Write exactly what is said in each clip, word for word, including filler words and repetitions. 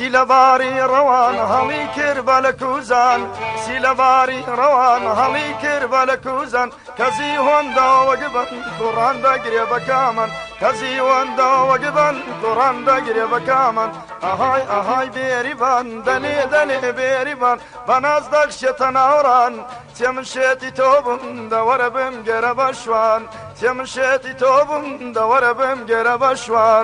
سیلەباری ڕەوان هەڵی کرد بە لە کوزان سیلەباری ڕەوان هەڵی کرد بە لە کوزان کەزی هۆنداوە گبن گوڕان دەگرێ بە کامن کەزی هۆنداوە گبن گوڕان دەگرێ بە کامن ئەهای ئەهای بێریبان دەلێ دەلێ بێریبان بە ناز دەکشێتە ناوڕان تێمشێتی تۆ بووم دەوەرە بم گەرە بە شوان تێمشێتی تۆ بووم دەوەرە بم گەرە بە شوان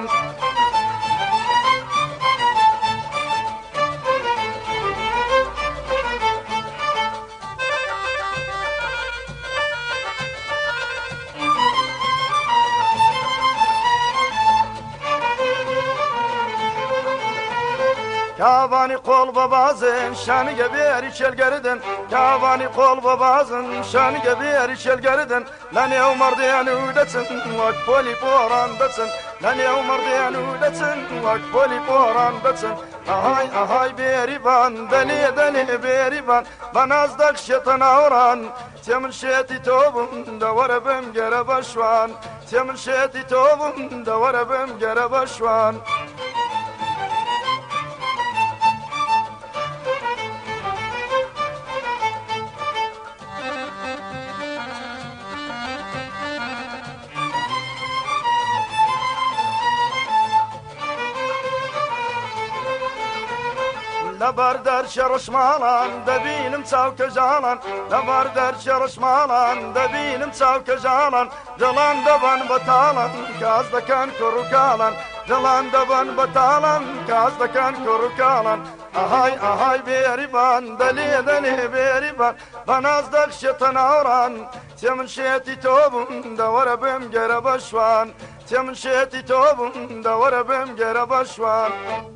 کاوانی قۆڵ بە بازن شانگە بێری چێلگەردن کاوانی قۆڵ بە بازن شانگە بێری چێلگەردن لە نێو مەردیان و دەچن وەک پۆلی پۆڕان دەچن لە نێو مەردیان و دەچن وەک پۆلی پۆڕان دەچن ئەهای ئەهای بێریبان دەلێ دەلێ بێریبان بە ناز دەکشێتە ناوڕان تێمنشێتی تۆ بووم دەوەرە بم گەرە بە شوان تێمنشێتی تۆ بووم دەوەرە بم گەرە بە شوان لەبەر دەرچێ ڕەشماڵان دەبینم چاوکە ژاڵان لەبەر دەرچێ ڕەشماڵان دەبینم چاوکە ژاڵان دڵان دەبەن بەتاڵان کاس دەکەن کوڕ و کاڵان دڵان دەبەن بەتاڵان کاس دەکەن کوڕ و کاڵان ئەهای ئەهای بێریبان دەلێ دەلێ بێریبان بە ناز دەکشێتە ناوڕان تێمنشێتی تۆ بووم دەوەرە بم گەرە بە شوان تێمنشێتی تۆ بووم دەوەرە بم گەرە بە شوان